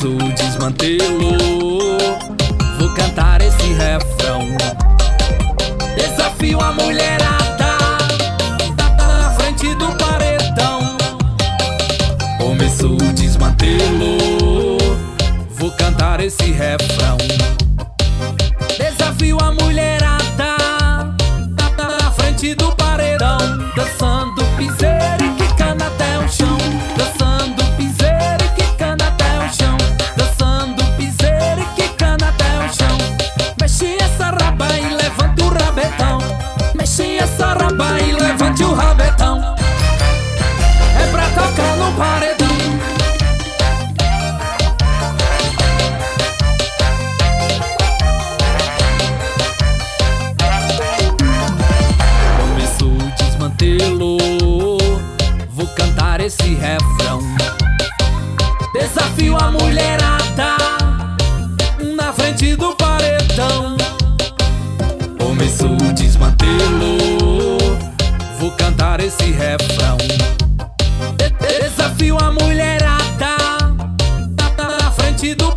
Começou o desmantelo, vou cantar esse refrão. Desafio a mulherada na frente do paredão. Começou o desmantelo, vou cantar esse refrão. Desafio a mulherada na frente do paredão. Dançando piseiro e quicando até o chão. Dançando piseiro e quicando até o chão. Dançando piseiro e quicando até o chão. Mexe essa raba e levante o rabetão. Mexe essa raba e levante o rabetão. É pra tocar no paredão. Vou cantar esse refrão. Desafio a mulherada na frente do paredão. Começou o desmantelo, vou cantar esse refrão. Desafio a mulherada na frente do